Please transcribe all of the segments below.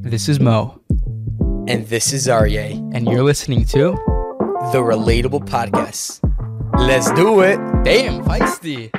This is Mo, And this is Aryeh, and you're listening to the Relatable Podcast. Let's do it. Damn Feisty.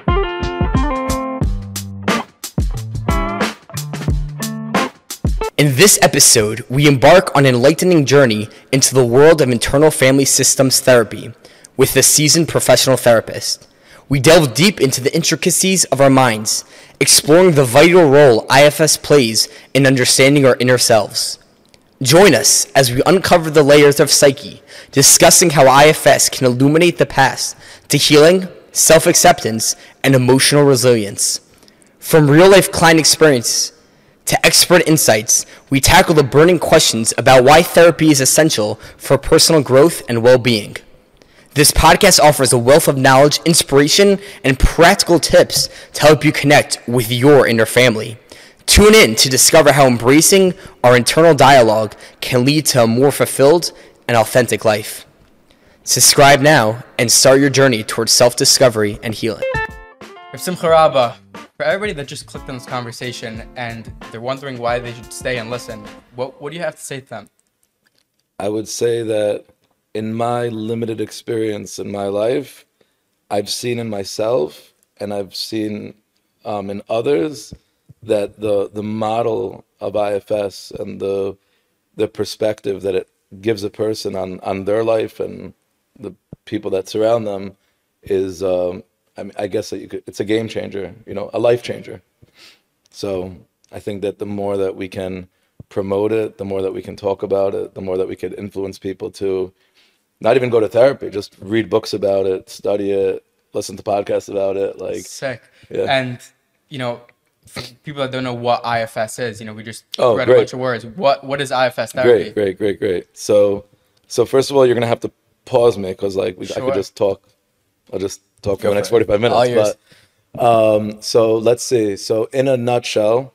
In this episode, we embark on an enlightening journey into the world of internal family systems therapy with a seasoned professional therapist. We delve deep into the intricacies of our minds, exploring the vital role IFS plays in understanding our inner selves. Join us as we uncover the layers of psyche, discussing how IFS can illuminate the path to healing, self-acceptance, and emotional resilience. From real-life client experience to expert insights, we tackle the burning questions about why therapy is essential for personal growth and well-being. This podcast offers a wealth of knowledge, inspiration, and practical tips to help you connect with your inner family. Tune in to discover how embracing our internal dialogue can lead to a more fulfilled and authentic life. Subscribe now and start your journey towards self-discovery and healing. Simcha Rabba, for everybody that just clicked on this conversation and they're wondering why they should stay and listen, what do you have to say to them? I would say that in my limited experience in my life, I've seen in myself and I've seen in others that the model of IFS and the perspective that it gives a person on their life and the people that surround them is, I guess that it's a game changer, a life changer. So I think that the more that we can promote it, the more that we can talk about it, the more that we could influence people to not even go to therapy, just read books about it, study it, listen to podcasts about it. Sick. Yeah. And, for people that don't know what IFS is, we just read a bunch of words. What is IFS therapy? Great. So first of all, you're going to have to pause me because I could just talk. I'll just talk for the next 45 minutes. All yours. But so let's see. So in a nutshell,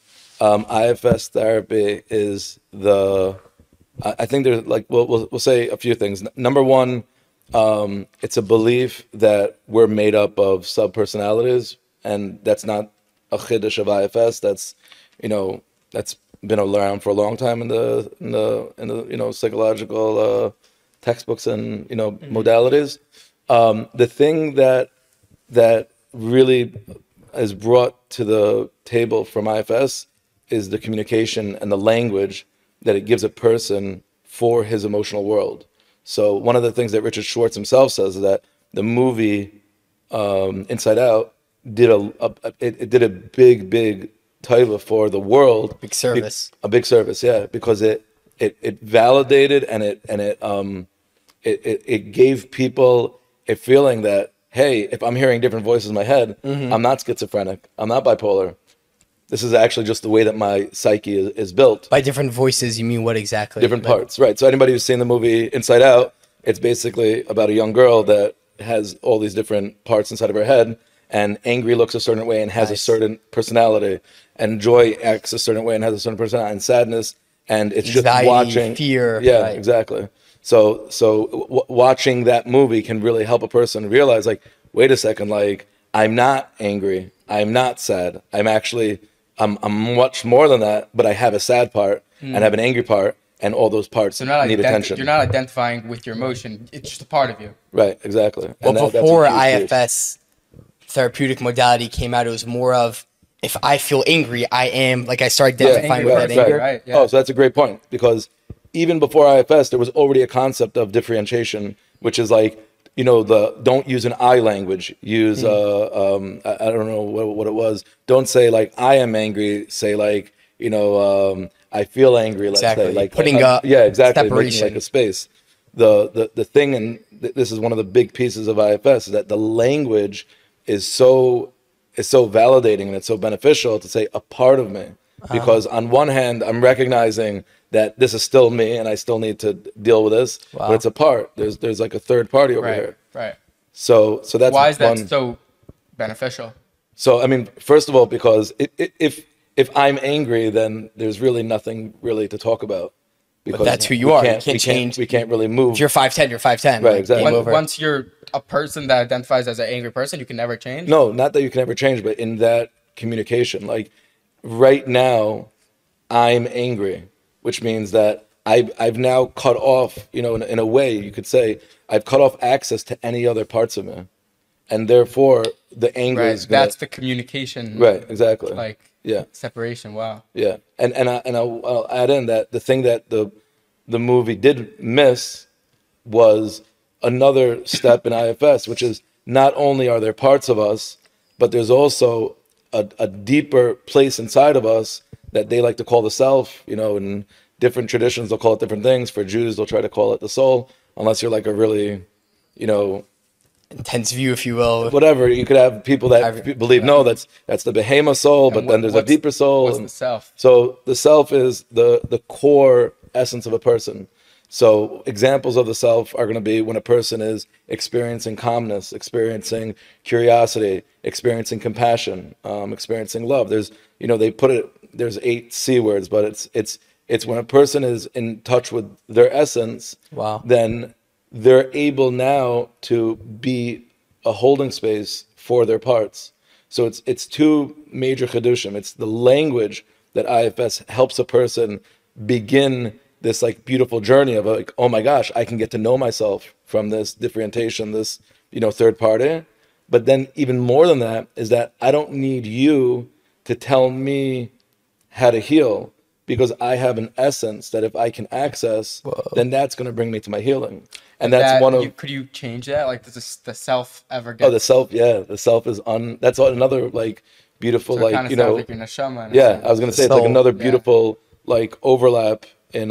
IFS therapy is I think there's we'll say a few things. Number one, it's a belief that we're made up of subpersonalities, and that's not a chiddush of IFS. That's been around for a long time in the psychological textbooks and modalities. The thing that really is brought to the table from IFS is the communication and the language that it gives a person for his emotional world. So one of the things that Richard Schwartz himself says is that the movie Inside Out did a big taiva for the world. Big service. A big service, yeah, because it validated and it gave people a feeling that, hey, if I'm hearing different voices in my head, I'm not schizophrenic, I'm not bipolar. This is actually just the way that my psyche is built. By different voices, you mean what exactly? Different parts, right. So anybody who's seen the movie Inside Out, it's basically about a young girl that has all these different parts inside of her head, and angry looks a certain way and has a certain personality, and joy acts a certain way and has a certain personality, and sadness, and it's anxiety, just watching. Fear. Yeah, right. Exactly. So watching that movie can really help a person realize, wait a second, I'm not angry, I'm not sad, I'm much more than that, but I have a sad part and I have an angry part, and all those parts need attention. You're not identifying with your emotion; it's just a part of you. Right, exactly. Well, before IFS therapeutic modality came out, it was more of, if I feel angry, I started identifying with that anger. Right, yeah. Oh, so that's a great point, because even before IFS, there was already a concept of differentiation, which is don't use an I language. Use I don't know what it was. Don't say I am angry. Say I feel angry. Let's say putting up exactly separation. Making a space. The thing, and this is one of the big pieces of IFS, is that the language is so validating and it's so beneficial to say a part of me, because on one hand I'm recognizing that this is still me and I still need to deal with this, but it's a part. There's a third party over here. Right. So that's why is that so beneficial? So first of all, because if I'm angry, then there's really nothing really to talk about. Because that's who you are. You can't change. We can't really move. If you're 5'10", you're 5'10". Right, exactly. Once you're a person that identifies as an angry person, you can never change? No, not that you can never change, but in that communication. Right now, I'm angry. which means that I've now cut off, in a way you could say, I've cut off access to any other parts of me, and therefore the anger Right. is gonna, That's the communication. right, exactly, Like yeah, separation. Wow. yeah, I'll add in that the thing that the movie did miss was another step in IFS, which is not only are there parts of us, but there's also a deeper place inside of us that they like to call the self. In different traditions, they'll call it different things. For Jews, they'll try to call it the soul, unless you're like a really, Intense view, if you will. whatever. You could have people that believe, no, that's the Behemoth soul, but then there's a deeper soul. What's and the self? So the self is the core essence of a person. So examples of the self are going to be when a person is experiencing calmness, experiencing curiosity, experiencing compassion, experiencing love. There's, they put it, there's 8 C words, but it's when a person is in touch with their essence, Wow. then they're able now to be a holding space for their parts. So it's 2 major chidushim. It's the language that IFS helps a person begin this like beautiful journey of like, oh my gosh, I can get to know myself from this differentiation, this, third party. But then even more than that is that I don't need you to tell me how to heal, because I have an essence that if I can access, then that's going to bring me to my healing. And that's That, one of, could you change that? Like, does the self ever get? oh, the self, yeah, the self is that's another like beautiful, so it like, kind of sounds like your neshama. in a yeah, sense. I was going to say it's soul, like another yeah. beautiful like overlap in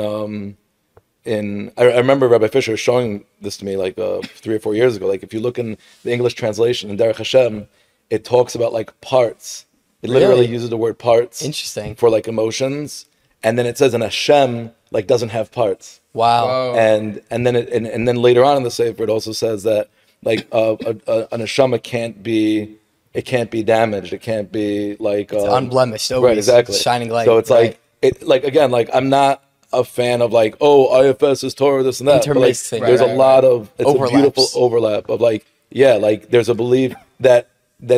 I remember Rabbi Fisher showing this to me like 3 or 4 years ago. Like if you look in the English translation in Derech Hashem, it talks about like parts. It literally Really? uses the word parts. Interesting. For like emotions, and then it says an Hashem like doesn't have parts. Wow. Whoa. And then later on in the Sefer it also says that like an neshama can't be damaged. It can't be like Unblemished, always right, exactly, shining light. So it's right. again, like I'm not a fan of like, oh, IFS is Torah, this and that. But like, Intermixing. there's a lot of it's Overlaps. a beautiful overlap of like, yeah, like there's a belief that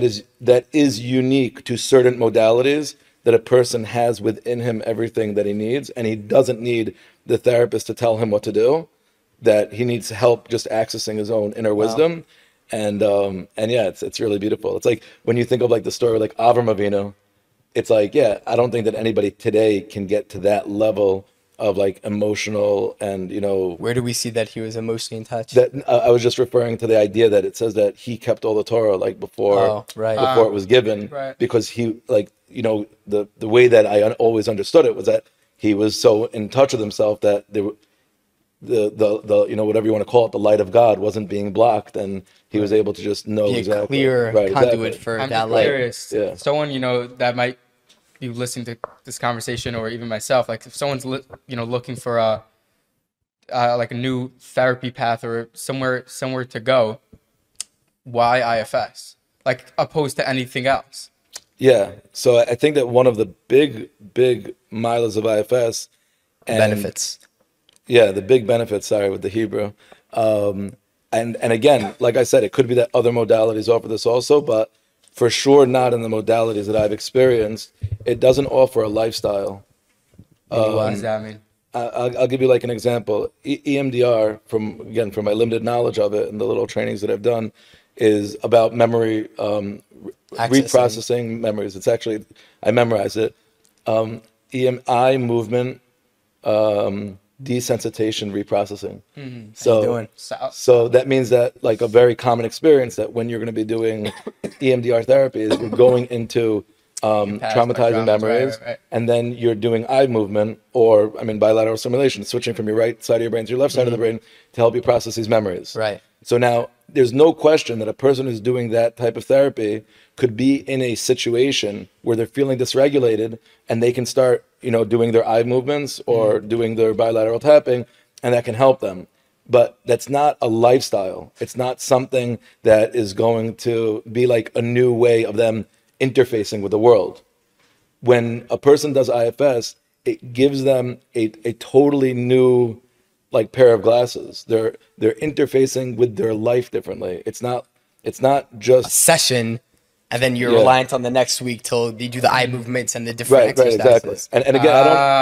is unique to certain modalities, that a person has within him everything that he needs, and he doesn't need the therapist to tell him what to do, that he needs help just accessing his own inner wisdom. And yeah, it's really beautiful. It's like when you think of like the story like Avram Avinu, it's like, yeah, I don't think that anybody today can get to that level of like emotional and Where do we see that he was emotionally in touch? that I was just referring to the idea that it says that he kept all the Torah like before Oh, right. before it was given, Right. because he like the way that I always understood it was that he was so in touch with himself that the whatever you want to call it, the light of God wasn't being blocked, and he was able to just know Be a exactly clear right, conduit exactly. for I'm that just light. curious. Yeah. Someone that might be listening to this conversation, or even myself, like if someone's looking for like a new therapy path or somewhere to go, why IFS? Like opposed to anything else? Yeah, so I think that one of the big milas of IFS and Benefits. yeah, the big benefits. Sorry, with the Hebrew, and again, like I said, it could be that other modalities offer this also, but for sure not in the modalities that I've experienced. It doesn't offer a lifestyle. What does that mean? I'll give you like an example. EMDR, from my limited knowledge of it and the little trainings that I've done, is about memory, reprocessing memories. It's actually, I memorize it. EMI movement, desensitization, reprocessing. How you doing? So that means that like a very common experience that when you're going to be doing EMDR therapy is you're going into traumatizing memories, right. and then you're doing eye movement, or bilateral stimulation, switching from your right side of your brain to your left side of the brain to help you process these memories. Right. So now there's no question that a person who's doing that type of therapy could be in a situation where they're feeling dysregulated, and they can start, doing their eye movements or doing their bilateral tapping, and that can help them. But that's not a lifestyle. It's not something that is going to be like a new way of them interfacing with the world. When a person does IFS, it gives them a totally new like pair of glasses. They're interfacing with their life differently. It's not A just session and then you're Yeah. reliant on the next week till you do the eye movements and the different Right, exercises. exactly. And again,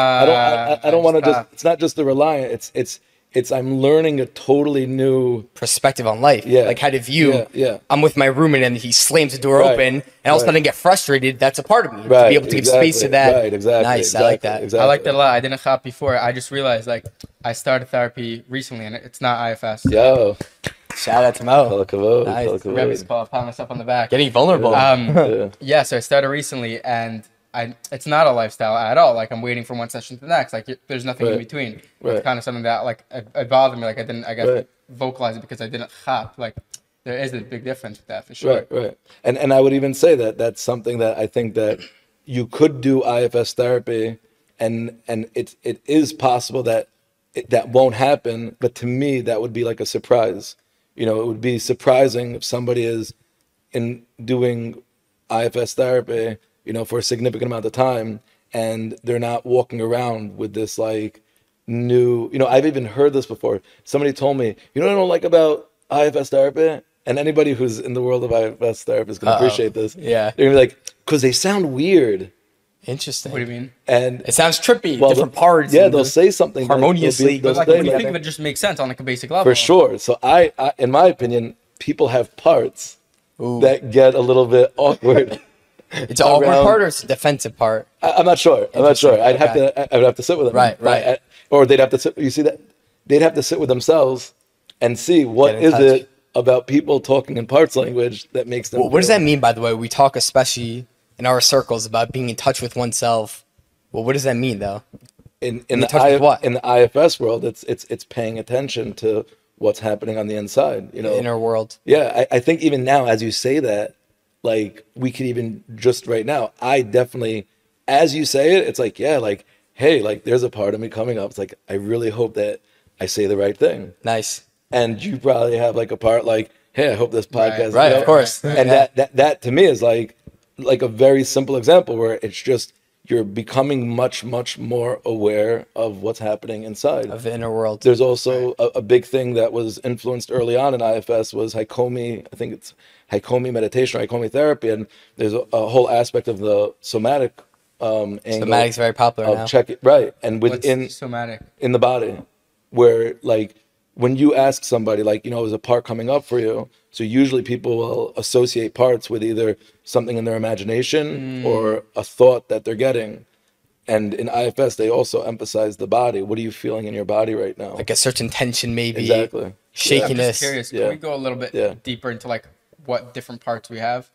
I don't want to stop. just. It's not just the reliant. It's I'm learning a totally new. Perspective on life. Yeah. Like how to view. Yeah. I'm with my roommate and he slams the door Right, open, and all of a right. sudden I get frustrated. That's a part of me to Right, be able to give space to exactly, that. right, exactly, Nice. I like that. exactly. I like that a lot. I didn't hop before. I just realized like I started therapy recently, and it's not IFS. Yo, Shout out to Mo. kol hakavod, Nice. kol hakavod. Rebbe's call. Pat myself on the back. Getting vulnerable. Yeah. Yeah, so I started recently, and it's not a lifestyle at all. Like I'm waiting from one session to the next. Like there's nothing in Right. between. Right. It's kind of something that like it bothered me. Like I guess Right. vocalize it because I didn't hop. Like there is a big difference with that for sure. Right. And I would even say that that's something that I think that you could do IFS therapy, and it is possible that that won't happen. But to me, that would be like a surprise. You know, it would be surprising if somebody is in doing IFS therapy, you know, for a significant amount of time, and they're not walking around with this like new, you know, I've even heard this before. Somebody told me, you know what I don't like about IFS therapy? And anybody who's in the world of IFS therapy is going to appreciate this. Yeah. They're going to be like, because they sound weird. Interesting. What do you mean? And It sounds trippy. well, different parts. Yeah, and they'll say something harmoniously. They'll But like say when you that- think of it, just makes sense on like a basic level. for sure. So I, in my opinion, people have parts Ooh. that get a little bit awkward. It's an awkward around- part or it's a defensive part? I'm not sure. I'm not sure. I'd have to. I would have to sit with them. Right, right. Or they'd have to sit. You see that? They'd have to sit with themselves and see what Get in is touch. it about people talking in parts language that makes them. What does feel- that mean, by the way? We talk, especially in our circles, about being in touch with oneself. Well, what does that mean, though? in in the touch with what? in the IFS world? It's paying attention to what's happening on the inside. You know, The inner world. Yeah, I think even now, as you say that, like we could even just right now, I definitely, as you say it, it's like, yeah, like, hey, like there's a part of me coming up. It's like, I really hope that I say the right thing. Nice. And you probably have like a part like, hey, I hope this podcast, Right, you know? of course. And Yeah. that to me is like a very simple example where it's just, you're becoming much more aware of what's happening inside. Of the inner world. There's also a big thing that was influenced early on in IFS was Haikomi. I think it's Haikomi meditation or Haikomi therapy, and there's a whole aspect of the somatic angle Somatic's very popular of now. check it right, and What's within somatic? in the body, where like when you ask somebody like, you know, is a part coming up for you? So usually people will associate parts with either something in their imagination or a thought that they're getting. And in IFS, they also emphasize the body. What are you feeling in your body right now? Like a certain tension, maybe. Exactly. I'm Shakiness. just curious. Yeah. Can we go a little bit Yeah. deeper into like what different parts we have?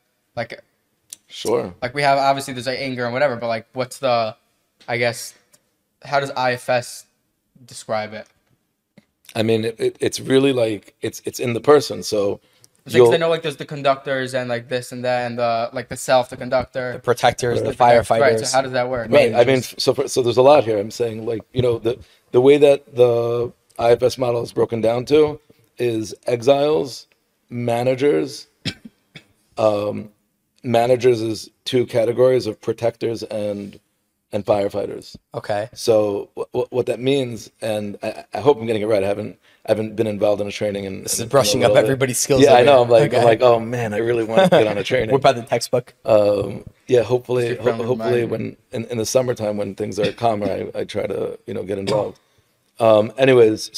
Sure. Like we have obviously there's like anger and whatever, but like what's the, I guess, how does IFS describe it? I mean, it's really like it's in the person. So Because I know like there's the conductors and like this and that and the like the self, the conductor, The protectors, the Right. firefighters. So how does that work? right. I mean, so there's a lot here. I'm saying like, you know, the way that the IFS model is broken down to is exiles, managers. Managers is two categories of protectors and firefighters. Okay. So what that means, and I hope I'm getting it right. I haven't been involved in a training, and This is brushing up everybody's skills. Yeah, I over know. here. I'm like, oh man, I really want to get on a training. Whip out the textbook. Yeah, hopefully, Just your friendly hopefully, reminder. when in the summertime when things are calmer, I try to get involved. Anyways,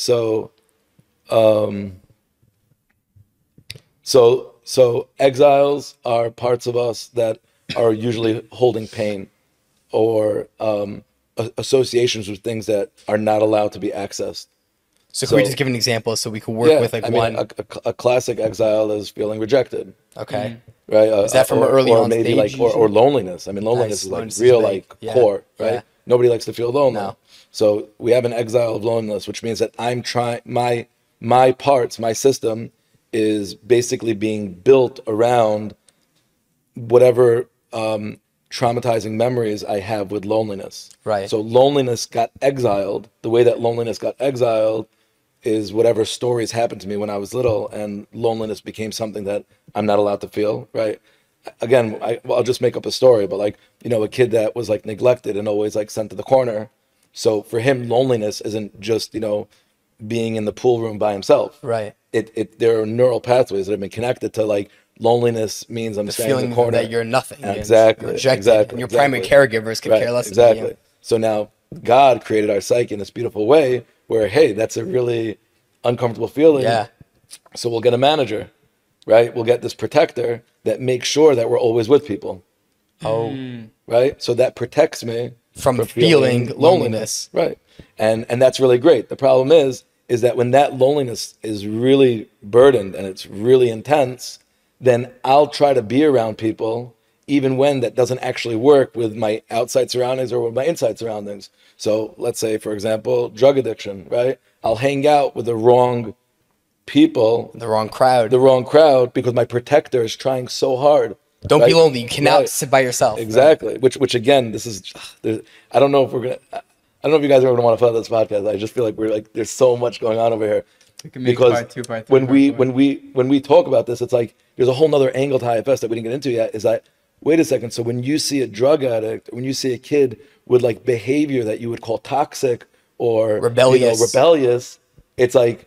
so exiles are parts of us that are usually holding pain or associations with things that are not allowed to be accessed. So can we So- just give an example so we can work with like I mean, one? a classic exile is feeling rejected. Okay. Right? Is that from or, early or on maybe stage like or usually? loneliness. I mean, loneliness Nice. is like Loneliness is real big. like Yeah. core, right? Yeah. Nobody likes to feel lonely. No. So we have an exile of loneliness, which means that I'm trying my parts, my system is basically being built around whatever traumatizing memories I have with loneliness. Right. So loneliness got exiled. The way that loneliness got exiled is whatever stories happened to me when I was little, and loneliness became something that I'm not allowed to feel, right? Again, I'll just make up a story, but like, you know, a kid that was like neglected and always like sent to the corner. So for him, loneliness isn't just, you know, being in the pool room by himself. Right. There are neural pathways that have been connected to like loneliness means I'm The standing in feeling the corner. that you're nothing. and Exactly, rejected, exactly, and your exactly. primary caregivers could care less about exactly. you. So now God created our psyche in this beautiful way where, hey, that's a really uncomfortable feeling. Yeah. So we'll get a manager, right? We'll get this protector that makes sure that we're always with people, Oh, right? So that protects me from feeling loneliness. right? And that's really great. The problem is that when that loneliness is really burdened and it's really intense, then I'll try to be around people even when that doesn't actually work with my outside surroundings or with my inside surroundings. So let's say, for example, drug addiction, right? I'll hang out with the wrong people, The wrong crowd. the wrong crowd, because my protector is trying so hard. Don't be right? lonely. You cannot Right. sit by yourself. Exactly. Which again, this is. I don't know if we're gonna. I don't know if you guys are going to want to follow this podcast. I just feel like we're like there's so much going on over here. We can make Because part 2, part 3. when we talk about this, it's like there's a whole nother angle to IFS that we didn't get into yet. Is that wait a second? So when you see a drug addict, when you see a kid with like behavior that you would call toxic or Rebellious. rebellious, it's like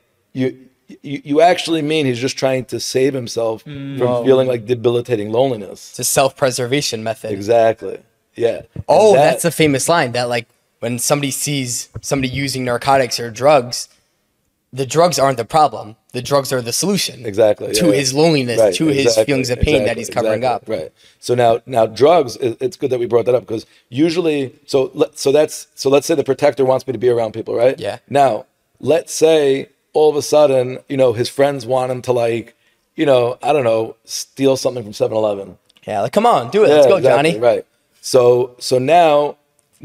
you actually mean he's just trying to save himself from feeling like debilitating loneliness. It's a self-preservation method. Exactly. Yeah. Oh, And that's a famous line that like when somebody sees somebody using narcotics or drugs, the drugs aren't the problem. The drugs are the solution. exactly To his loneliness, Right, to his exactly, feelings of pain that he's covering up. Right. So now drugs. It's good that we brought that up because usually, so let's say the protector wants me to be around people, right? Yeah. Now let's say all of a sudden, his friends want him to like, I don't know, steal something from 7-Eleven. Yeah, like come on, do it. Let's go, exactly, Johnny. Right. So now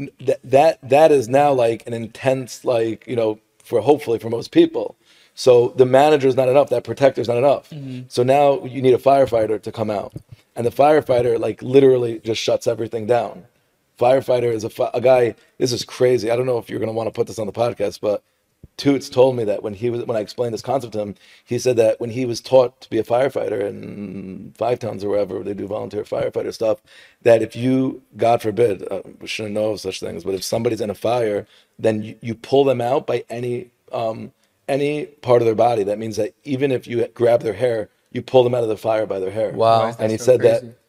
that is now like an intense like hopefully for most people. So the manager is not enough. That protector is not enough. So now you need a firefighter to come out, and the firefighter like literally just shuts everything down. Firefighter is a guy. This is crazy. I don't know if you're gonna want to put this on the podcast, but Toots told me that when I explained this concept to him, he said that when he was taught to be a firefighter in Five Towns or wherever they do volunteer firefighter stuff, that if you, God forbid, we shouldn't know of such things, but if somebody's in a fire, then you pull them out by any part of their body. That means that even if you grab their hair, you pull them out of the fire by their hair. Wow. Why is that And he so said crazy? that.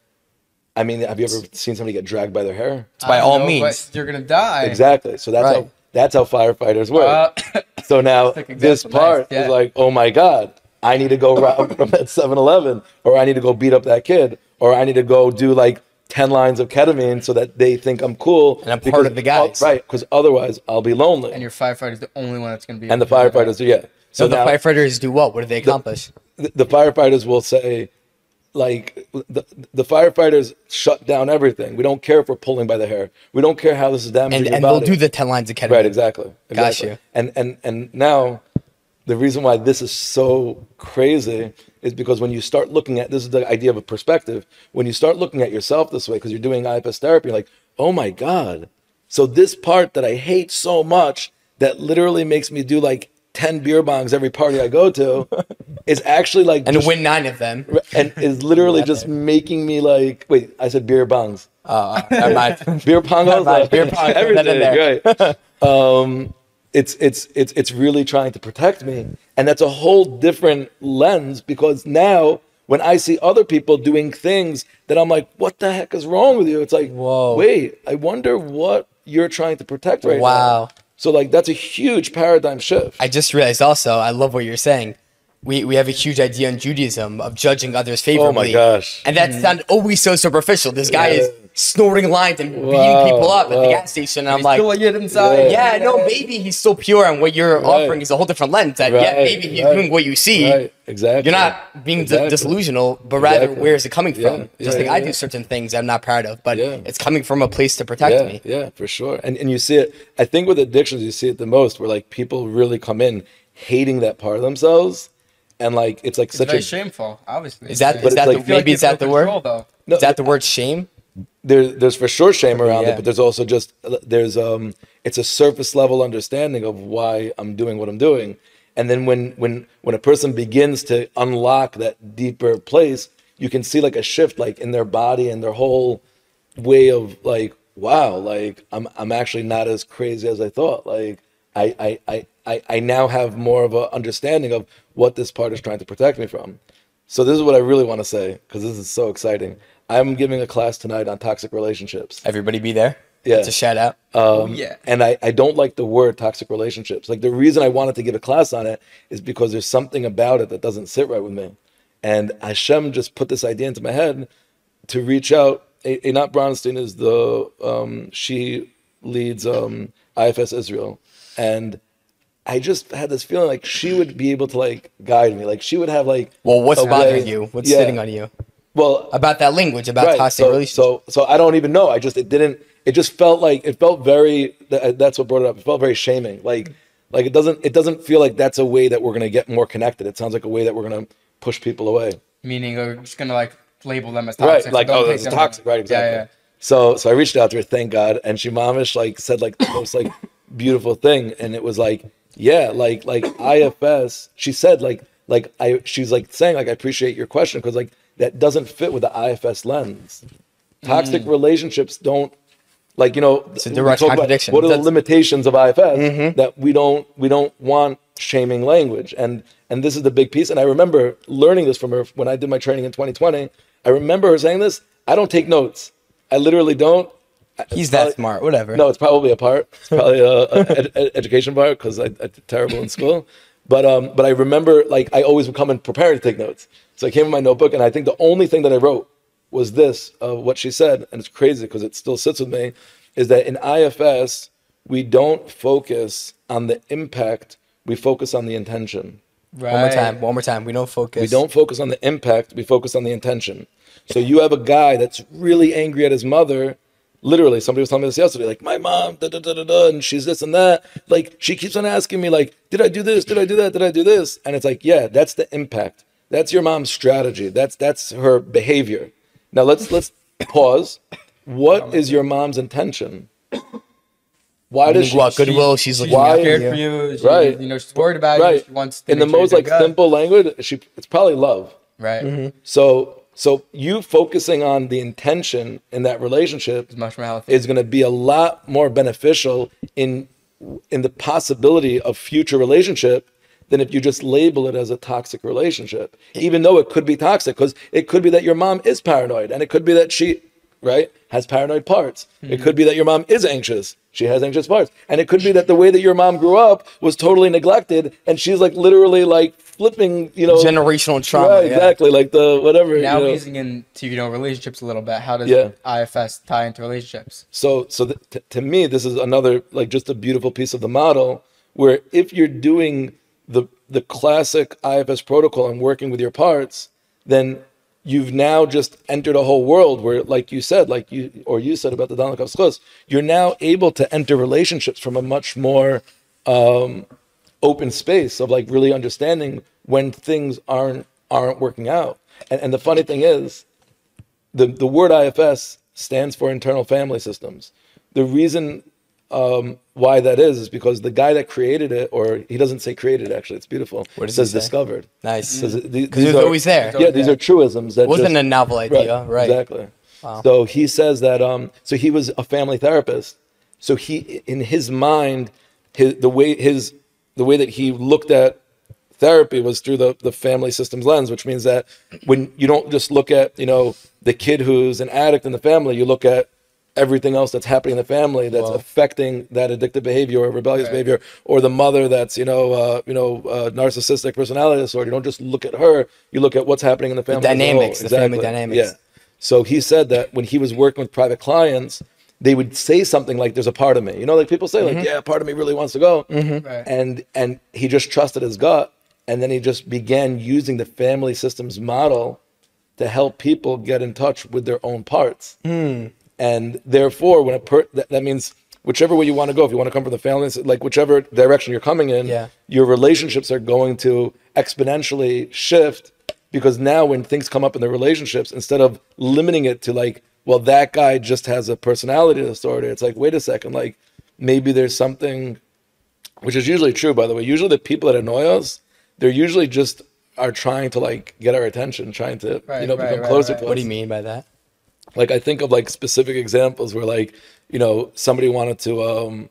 I mean, have you ever seen somebody get dragged by their hair? By all No, means. but you're gonna die. Exactly. So that's how firefighters work. So now That's like this example, part nice, yeah. is like, oh my God, I need to go rob from that 7-Eleven, or I need to go beat up that kid, or I need to go do like 10 lines of ketamine so that they think I'm cool. And I'm part of the guys. Right, because otherwise I'll be lonely. And your firefighter's the only one that's gonna be. And the able to do that. firefighters do, yeah. So the now firefighters do what? What do they accomplish? the firefighters will say, like, the firefighters shut down everything. We don't care if we're pulling by the hair. We don't care how this is damaging your And they'll body. do the 10 lines of ketamine. Right, exactly. Got you. And now the reason why this is so crazy is because when you start looking at this is the idea of a perspective. When you start looking at yourself this way, because you're doing IFS therapy, you're like, oh my God. So this part that I hate so much that literally makes me do like 10 beer bongs every party I go to is actually like And just- win 9 of them. and is literally just making me like wait, I said beer bongs. Never mind. Beer pong Never mind. Beer pong, put that in everything, there. right. It's really trying to protect me, and that's a whole different lens because now when I see other people doing things that I'm like, what the heck is wrong with you? It's like, Whoa. wait, I wonder what you're trying to protect right now. Wow. So like that's a huge paradigm shift. I just realized also, I love what you're saying. We have a huge idea in Judaism of judging others favorably. Oh gosh. And that sounded always so superficial. This guy Yeah. is snorting lines and beating Wow, people up at the wow. gas station. And I'm He's like, still a yid inside. yeah, no, maybe he's still pure, and what you're offering is a whole different lens. That yeah, Right, maybe he's right, doing what you see. Right, exactly. You're not being Exactly. disillusional, but rather Exactly. where is it coming from? Yeah, Just yeah, like I yeah. do certain things I'm not proud of, but Yeah. it's coming from a place to protect me. Yeah, for sure. And you see it, I think with addictions, you see it the most where like people really come in hating that part of themselves. And like, it's like It's such very a, shameful, obviously. Is that But is it's that like- the, I feel maybe you is that feel the word? control, though. No, Is that the word shame? there's for sure shame around Yeah. it, but there's also just, it's a surface level understanding of why I'm doing what I'm doing. And then when a person begins to unlock that deeper place, you can see like a shift like in their body and their whole way of like, wow, like I'm actually not as crazy as I thought. Like I now have more of a understanding of what this part is trying to protect me from. So this is what I really want to say, because this is so exciting. I'm giving a class tonight on toxic relationships. Everybody be there. Yeah. It's a shout out. Yeah. And I don't like the word toxic relationships. Like, the reason I wanted to give a class on it is because there's something about it that doesn't sit right with me. And Hashem just put this idea into my head to reach out. Einat Bronstein is she leads IFS Israel. And I just had this feeling like she would be able to like guide me. Like, she would have like, Well, what's a bothering way- you? What's Yeah. sitting on you? Well, About that language, about right. toxic relationships. So I don't even know. It just felt like, it felt very, that's what brought it up. It felt very shaming. Like it doesn't feel like that's a way that we're going to get more connected. It sounds like a way that we're going to push people away. Meaning we're just gonna like label them as Right. toxic. Like, Don't oh, take that's them- toxic. Right. Exactly. Yeah, yeah. So I reached out to her, thank God. And she mamish like said like the most like beautiful thing. And it was like, yeah, like IFS, she said she's like saying like, I appreciate your question, because like that doesn't fit with the IFS lens. Toxic relationships don't, like, It's a direct we talk about contradiction. what are the That's- limitations of IFS that we don't want shaming language, and this is the big piece. And I remember learning this from her when I did my training in 2020. I remember her saying this. I don't take notes. I literally don't. He's that smart. Whatever. No, it's probably a part. It's probably a education part, because I did terrible in school. But I remember, like, I always would come in prepared to take notes. So I came with my notebook, and I think the only thing that I wrote was this, what she said, and it's crazy because it still sits with me, is that in IFS, we don't focus on the impact, we focus on the intention. Right. One more time. We don't focus. We don't focus on the impact, we focus on the intention. So you have a guy that's really angry at his mother. Literally, somebody was telling me this yesterday, like, my mom, da da da da da, and she's this and that. Like, she keeps on asking me, like, did I do this? Did I do that? Did I do this? And it's like, yeah, that's the impact. That's your mom's strategy. That's her behavior. Now let's pause. What is your mom's intention? Why does she? What goodwill? She's looking why- after Scared you. for you. She, Right. she's worried about you. Right. She wants to In the make sure most you're like good. simple language, it's probably love. Right. So you focusing on the intention in that relationship It's much more healthy. is going to be a lot more beneficial in the possibility of future relationship than if you just label it as a toxic relationship, even though it could be toxic, because it could be that your mom is paranoid, and it could be that she, right, has paranoid parts. It could be that your mom is anxious. She has anxious parts. And it could be that the way that your mom grew up was totally neglected, and she's like literally like flipping, Generational trauma. right, yeah. exactly, like the whatever. Now you know. easing into relationships a little bit. How does Yeah. IFS tie into relationships? So to me, this is another, like, just a beautiful piece of the model, where if you're doing the classic IFS protocol and working with your parts, then you've now just entered a whole world where, like you said, you said about the Dalekov Schos, you're now able to enter relationships from a much more open space of like really understanding when things aren't working out. And the funny thing is, the word IFS stands for internal family systems. The reason why that is because the guy that created it, or he doesn't say created, actually, it's beautiful. What does it says he say? discovered. Nice. Says Because it was always there. Yeah, these are truisms that Wasn't just- a novel idea, right? Exactly. Wow. So he says that. So he was a family therapist. So he, in his mind, the way that he looked at therapy was through the family systems lens, which means that when you don't just look at the kid who's an addict in the family, you look at everything else that's happening in the family that's affecting that addictive behavior or rebellious behavior, or the mother that's narcissistic personality disorder. You don't just look at her; you look at what's happening in the family. as a whole. dynamics, the family dynamics. Yeah. So he said that when he was working with private clients, they would say something like, "There's a part of me," like people say, like, "Yeah, part of me really wants to go," Right. and he just trusted his gut, and then he just began using the family systems model to help people get in touch with their own parts. And therefore, when that means whichever way you want to go, if you want to come from the family, like whichever direction you're coming in, Yeah. your relationships are going to exponentially shift, because now when things come up in the relationships, instead of limiting it to like, well, that guy just has a personality disorder, it's like, wait a second, like maybe there's something, which is usually true, by the way. Usually the people that annoy us, they're usually just are trying to like get our attention, trying to become closer to us. What do you mean by that? Like, I think of like specific examples where like, somebody wanted to,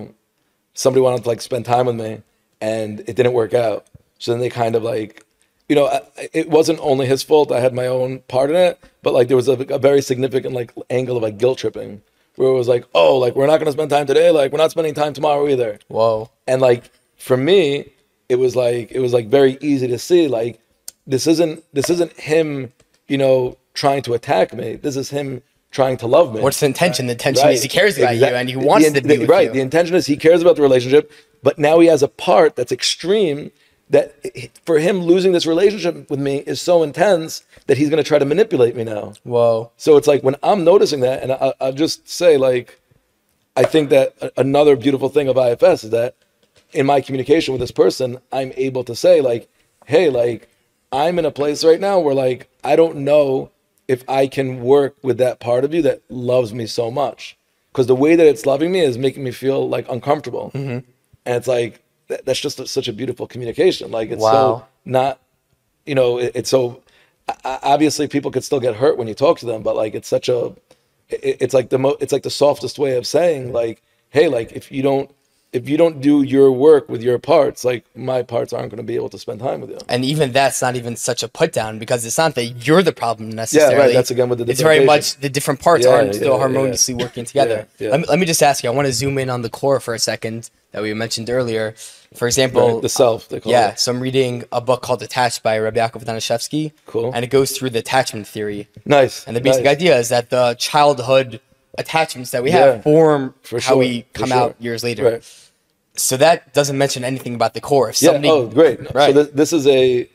like spend time with me and it didn't work out. So then they kind of like, it wasn't only his fault. I had my own part in it, but like there was a very significant like angle of like guilt tripping, where it was like, oh, like we're not gonna spend time today, like we're not spending time tomorrow either. Whoa. And like for me, it was like very easy to see like this isn't him, trying to attack me. This is him trying to love me. What's the intention? The intention Right. is he cares about you and he The- wants the- to be with right. you. The intention is he cares about the relationship, but now he has a part that's extreme that for him losing this relationship with me is so intense that he's going to try to manipulate me now. Whoa. So it's like when I'm noticing that, and I'll just say like, I think that another beautiful thing of IFS is that in my communication with this person, I'm able to say like, hey, like I'm in a place right now where like, I don't know if I can work with that part of you that loves me so much. Because the way that it's loving me is making me feel like uncomfortable. And it's like, that's just such a beautiful communication. Like it's Wow. so not, it's so, obviously people could still get hurt when you talk to them, but like, it's such a, it's like the softest way of saying like, hey, like if you don't do your work with your parts, like my parts aren't going to be able to spend time with you. And even that's not even such a put down because it's not that you're the problem necessarily. Yeah, right. That's again with the it's very differentiation. much the different parts Yeah, aren't still yeah, harmoniously working together. Yeah. Let me just ask you. I want to zoom in on the core for a second that we mentioned earlier. For example, Right, the self, they call yeah. it. So I'm reading a book called Attached by Rabbi Yaakov Danishevsky. Cool. And it goes through the attachment theory. Nice. And the basic nice. idea is that the childhood attachments that we Yeah, have form for how sure, we for come sure. out years later. Right. So that doesn't mention anything about the core. If Yeah. somebody, Oh, great. Right. So this is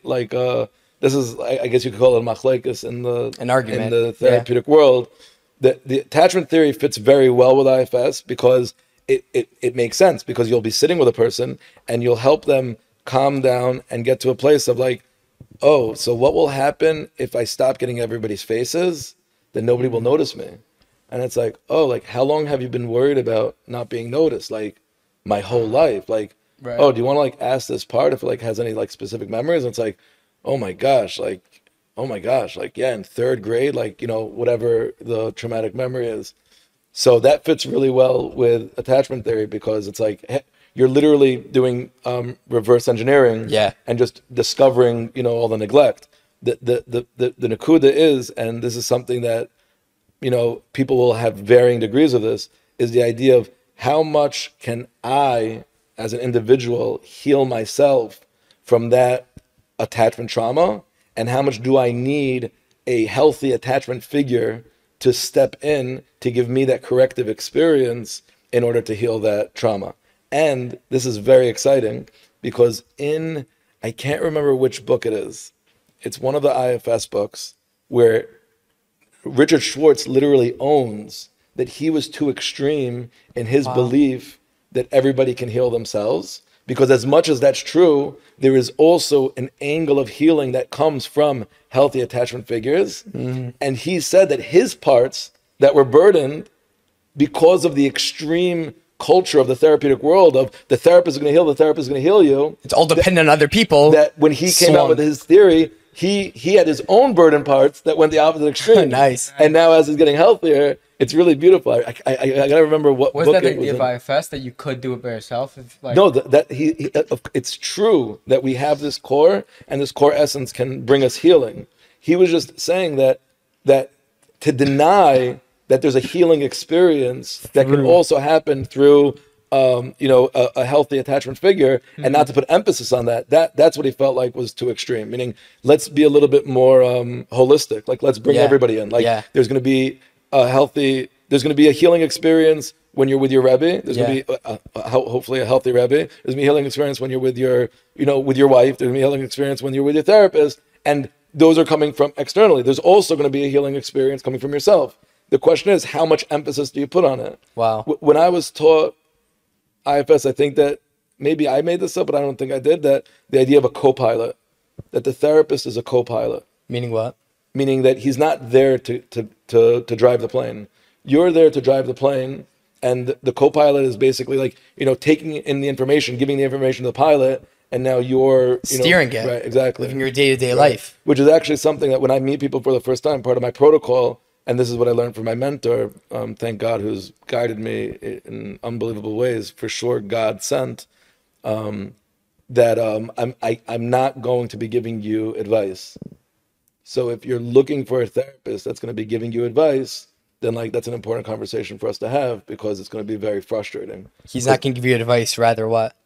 I guess you could call it a machlekes An argument, in the therapeutic world. The attachment theory fits very well with IFS because it makes sense because you'll be sitting with a person and you'll help them calm down and get to a place of like, oh, so what will happen if I stop getting everybody's faces? Then nobody will notice me. And it's like, oh, like how long have you been worried about not being noticed? Like my whole life. Like, Right. oh, do you want to like ask this part if it like has any like specific memories? And it's like, oh my gosh, like yeah, in third grade, like, whatever the traumatic memory is. So that fits really well with attachment theory because it's like you're literally doing reverse engineering Yeah. and just discovering, all the neglect. The nakuda is, and this is something that, people will have varying degrees of this, is the idea of how much can I, as an individual, heal myself from that attachment trauma, and how much do I need a healthy attachment figure to step in to give me that corrective experience in order to heal that trauma. And this is very exciting because I can't remember which book it is. It's one of the IFS books where Richard Schwartz literally owns that he was too extreme in his belief that everybody can heal themselves. Because as much as that's true, there is also an angle of healing that comes from healthy attachment figures. Mm-hmm. And he said that his parts that were burdened because of the extreme culture of the therapeutic world of the therapist is going to heal, the therapist is going to heal you. it's all dependent on other people. That when he came out with his theory, he had his own burden parts that went the opposite extreme. Nice. And now as he's getting healthier, it's really beautiful. I gotta remember what Was book that the it was idea in. of IFS that you could do it by yourself? If, like, No, it's true that we have this core, and this core essence can bring us healing. He was just saying that to deny that there's a healing experience that can also happen through, a healthy attachment figure, and not to put emphasis on that. That's what he felt like was too extreme. Meaning, let's be a little bit more holistic. Like, let's bring Yeah. everybody in. Like, Yeah. there's going to be there's going to be a healing experience when you're with your Rebbe. There's going to be hopefully a healthy Rebbe. There's going to be a healing experience when you're with your, with your wife. There's going to be a healing experience when you're with your therapist. And those are coming from externally. There's also going to be a healing experience coming from yourself. The question is, how much emphasis do you put on it? Wow. When I was taught IFS, I think that maybe I made this up, but I don't think I did, that the idea of a co-pilot, that the therapist is a co-pilot. Meaning what? Meaning that he's not there to drive the plane. You're there to drive the plane, and the co-pilot is basically like, taking in the information, giving the information to the pilot, and now you're Steering it. Right, exactly. Living your day-to-day life. Which is actually something that when I meet people for the first time, part of my protocol, and this is what I learned from my mentor, thank God, who's guided me in unbelievable ways, for sure God sent, that I'm not going to be giving you advice. So if you're looking for a therapist that's going to be giving you advice, then like that's an important conversation for us to have because it's going to be very frustrating. He's not going to give you advice, rather what?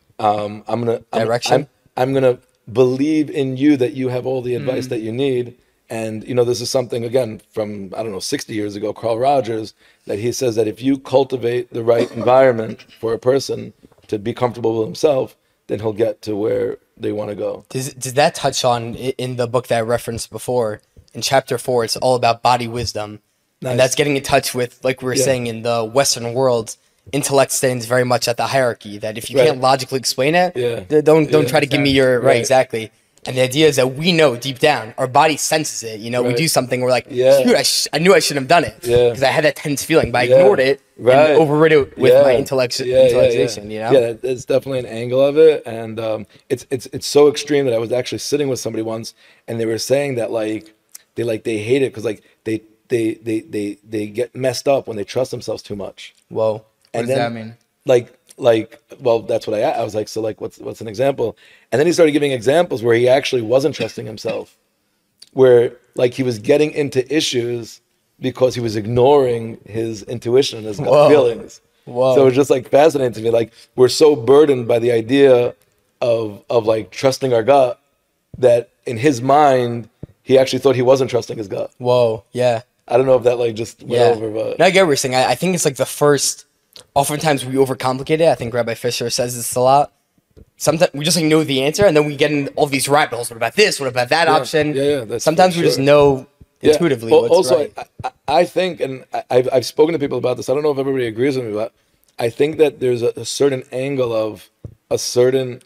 Direction? I'm gonna believe in you that you have all the advice that you need. And this is something again from, I don't know, 60 years ago, Carl Rogers, that he says that if you cultivate the right environment for a person to be comfortable with himself, then he'll get to where they want to go. Does that touch on in the book that I referenced before? In chapter 4, it's all about body wisdom. Nice. And that's getting in touch with, like we were saying, in the Western world, intellect stands very much at the hierarchy, that if you can't logically explain it, don't try to give me your... Right, exactly. And the idea is that we know deep down, our body senses it. We do something, we're like, dude, I knew I shouldn't have done it. Because I had that tense feeling, but I ignored it and overrid it with my intellectualization, Yeah, it's definitely an angle of it. And it's so extreme that I was actually sitting with somebody once, and they were saying that they hate it because they get messed up when they trust themselves too much. Whoa. What does that mean? Well, that's what I was like, so like, what's an example? And then he started giving examples where he actually wasn't trusting himself, where like he was getting into issues because he was ignoring his intuition and his gut feelings. Whoa. So it was just like fascinating to me. Like we're so burdened by the idea of like trusting our gut that in his mind, he actually thought he wasn't trusting his gut. Whoa, yeah. I don't know if that like just went over, but... No, I get what you're saying. I think it's like the first... Oftentimes we overcomplicate it. I think Rabbi Fisher says this a lot. Sometimes we just like know the answer, and then we get in all these rabbit holes. What about this? What about that option? Sometimes we just know intuitively what's also, right. I think, and I've spoken to people about this. I don't know if everybody agrees with me, but I think that there's a certain angle of a certain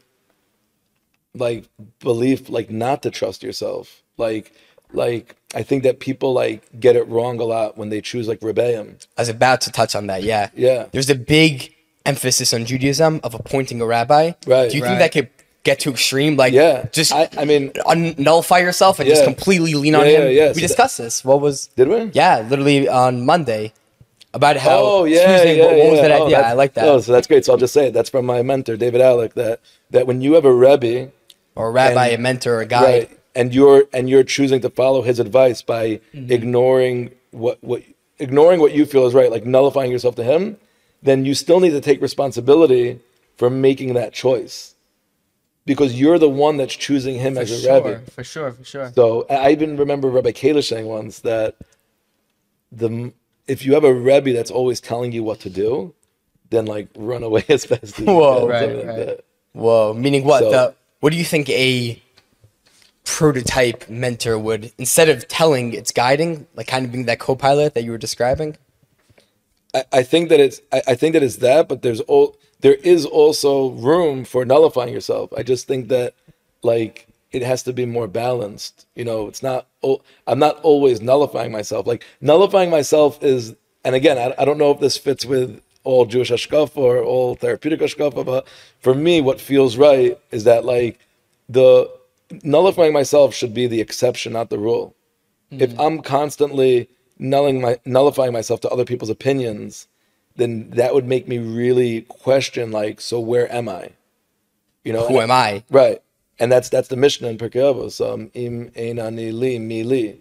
like belief, like not to trust yourself. Like I think that people like get it wrong a lot when they choose like rebellion. I was about to touch on that. Yeah. There's a big emphasis on Judaism of appointing a rabbi. Right. Do you think that could get too extreme? Like, just I mean, nullify yourself and just completely lean on him. Yeah. We discussed this. Did we? Yeah, literally on Monday about how. Oh Tuesday, what was that idea? I like that. Oh, so that's great. So I'll just say it. That's from my mentor, David Alec. That when you have a rebbe or a rabbi, a mentor, a guide. Right. And you're choosing to follow his advice by ignoring what you feel is right, like nullifying yourself to him, then you still need to take responsibility for making that choice, because you're the one that's choosing him as a rabbi. For sure. So I even remember Rabbi Kalish saying once that if you have a rebbe that's always telling you what to do, then like run away as fast as you can. Right. Whoa, meaning what? So, what do you think a prototype mentor would, instead of telling, it's guiding, like kind of being that co-pilot that you were describing? I think that it's that, but there is also room for nullifying yourself. I just think that like it has to be more balanced. It's not. I'm not always nullifying myself. Like nullifying myself is, and again, I don't know if this fits with all Jewish hashkafa or all therapeutic hashkafa, but for me, what feels right is that like the nullifying myself should be the exception, not the rule. If I'm constantly nullifying myself to other people's opinions, then that would make me really question, like, so where am I? Who am I? Right. And that's the Mishnah in Pirkei Avos, im ein ani li, mi li.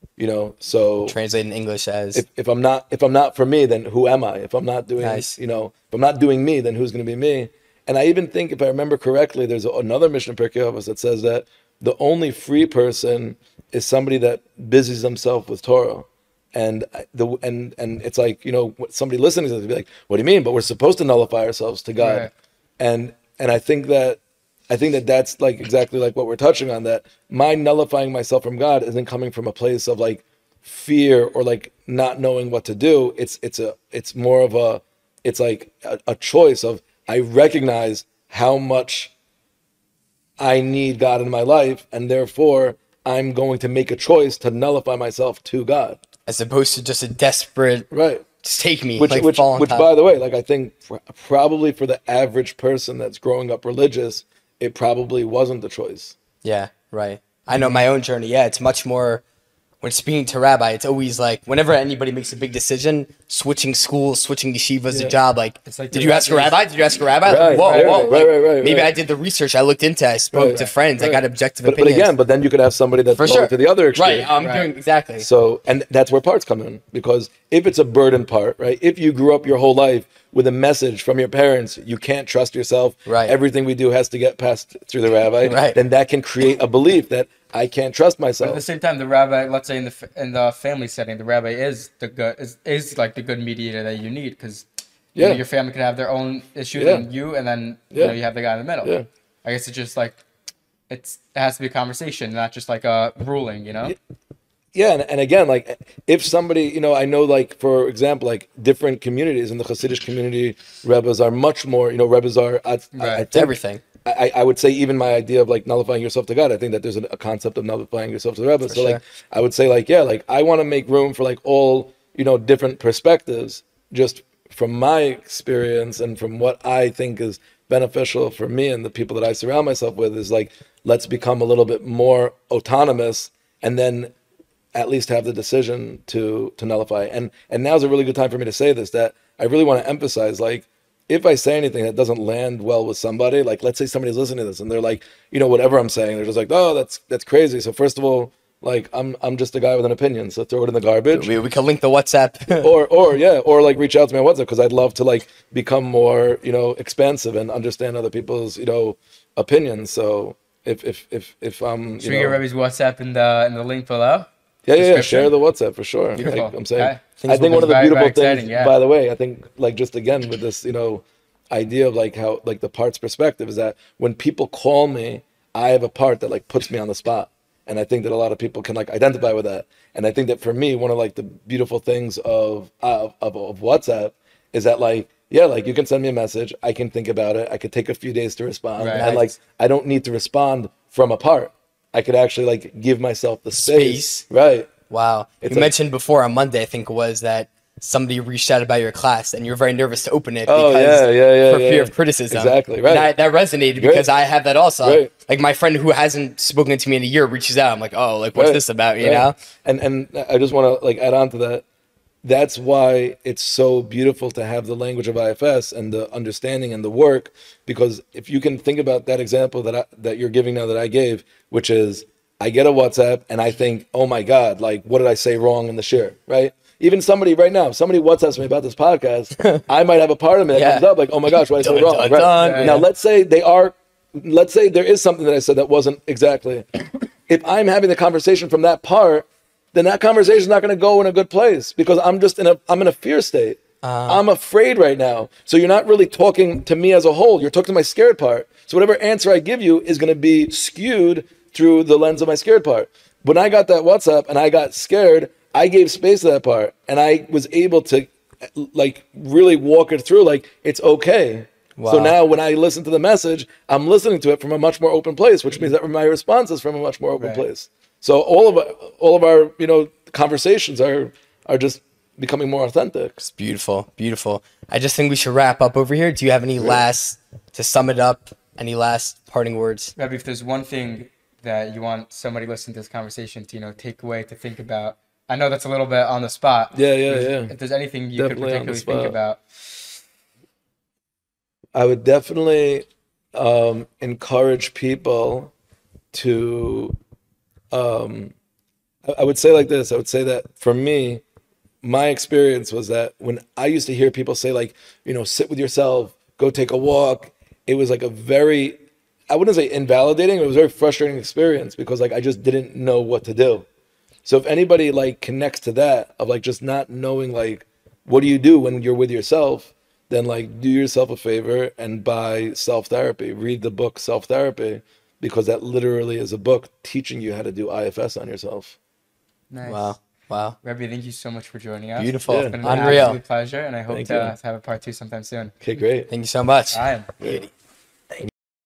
So translated in English as if I'm not for me, then who am I? If I'm not doing if I'm not doing me, then who's going to be me? And I even think, if I remember correctly, there's another Mishnah in Pirkei Avos that says that the only free person is somebody that busies themselves with Torah. And it's like, somebody listening to this would be like, what do you mean? But we're supposed to nullify ourselves to God. Right. And I think that that's like exactly like what we're touching on, that my nullifying myself from God isn't coming from a place of like fear or like not knowing what to do. It's more of a choice of, I recognize how much I need God in my life, and therefore I'm going to make a choice to nullify myself to God, as opposed to just a desperate just take me, which by the way, like I think probably for the average person that's growing up religious, it probably wasn't the choice. Yeah, right. I know my own journey. Yeah, it's much more when speaking to rabbi, it's always like whenever anybody makes a big decision, switching schools, switching yeshivas, a job, like, It's like did the you ask a rabbis- rabbi? Did you ask a rabbi? Right, Whoa, right, whoa. right, Maybe right. I did the research. I looked into it. I spoke to friends. I got objective But opinions. again, but then you could have somebody that's For going sure. to the other extreme. Right, I'm Right. doing exactly. So, and that's where parts come in, because if it's a burden part, right? If you grew up your whole life with a message from your parents, you can't trust yourself. Right. Everything we do has to get passed through the rabbi. Right. Then that can create a belief that I can't trust myself. At the same time, the rabbi, let's say in the family setting, the rabbi is the good is like the good mediator that you need, because Yeah. your family could have their own issues Yeah. and you, and then Yeah. you have the guy in the middle. Yeah. I guess it's just like it has to be a conversation, not just like a ruling. Yeah, and again, like if somebody, I know, like for example, like different communities in the Hasidic community, rebbes are much more, rebbes are, I Right. think, Everything. I would say even my idea of like nullifying yourself to God, I think that there's a concept of nullifying yourself to the Rebbe. So sure. like I would say like, yeah, like I want to make room for like all, different perspectives just from my experience and from what I think is beneficial for me and the people that I surround myself with is like, let's become a little bit more autonomous and then at least have the decision to nullify. And now's a really good time for me to say this, that I really want to emphasize, like, if I say anything that doesn't land well with somebody, like let's say somebody's listening to this and they're like, whatever I'm saying, they're just like, oh, that's crazy. So first of all, like I'm just a guy with an opinion, so throw it in the garbage. We can link the WhatsApp. or like reach out to me on WhatsApp, because I'd love to like become more, expansive and understand other people's, opinions. So if I'm, Should we get Rebbe's WhatsApp in the link below? yeah, description? share the WhatsApp for sure. Beautiful. Like I'm saying, Okay. I think one of the Very, beautiful very things, exciting, yeah. by the way, I think like just again with this, idea of like how like the parts perspective is that when people call me, I have a part that like puts me on the spot. And I think that a lot of people can like identify with that. And I think that for me, one of like the beautiful things of WhatsApp is that like, yeah, like you can send me a message, I can think about it, I could take a few days to respond, Right. and like I don't need to respond from a part. I could actually like give myself the space. Right. Wow. It's You like- mentioned before on Monday, I think it was, that somebody reached out about your class and you were very nervous to open it Oh, because yeah, for fear yeah. of criticism. Exactly, right. And that resonated because I have that also. Right. Like my friend who hasn't spoken to me in a year reaches out. I'm like, oh, like what's Right, this about? You right. know? And I just want to like add on to that. That's why it's so beautiful to have the language of IFS and the understanding and the work, because if you can think about that example that you're giving now that I gave, which is I get a WhatsApp and I think, oh my God, like what did I say wrong in the share, right? Even somebody right now, if somebody WhatsApps me about this podcast, I might have a part of me that Yeah. comes up like, oh my gosh, what did I say Dun, wrong? dun, Right. dun. Now let's say there is something that I said that wasn't exactly. If I'm having the conversation from that part, then that conversation is not going to go in a good place, because I'm in a fear state. I'm afraid right now. So you're not really talking to me as a whole. You're talking to my scared part. So whatever answer I give you is going to be skewed through the lens of my scared part. When I got that WhatsApp and I got scared, I gave space to that part and I was able to like really walk it through. Like it's okay. Wow. So now when I listen to the message, I'm listening to it from a much more open place, which means that my response is from a much more open Right. place. So all of our conversations are just becoming more authentic. It's beautiful. Beautiful. I just think we should wrap up over here. Do you have any to sum it up, any last parting words? Rebbe, if there's one thing that you want somebody listening to this conversation to, take away, to think about, I know that's a little bit on the spot. Yeah. If there's anything you Definitely on the could particularly think spot. about. I would definitely encourage people to. I would say like this. I would say that for me, my experience was that when I used to hear people say like, sit with yourself, go take a walk, it was like a very, I wouldn't say invalidating, it was a very frustrating experience, because like I just didn't know what to do. So if anybody like connects to that of like just not knowing like what do you do when you're with yourself, then like do yourself a favor and buy self-therapy. Read the book Self-Therapy, because that literally is a book teaching you how to do IFS on yourself. Nice. Wow. Rebbe, thank you so much for joining us. Beautiful. It's been an Unreal. absolute pleasure, and I hope Thank to you. have a part 2 sometime soon. Okay, great. Thank you so much. I am. Great.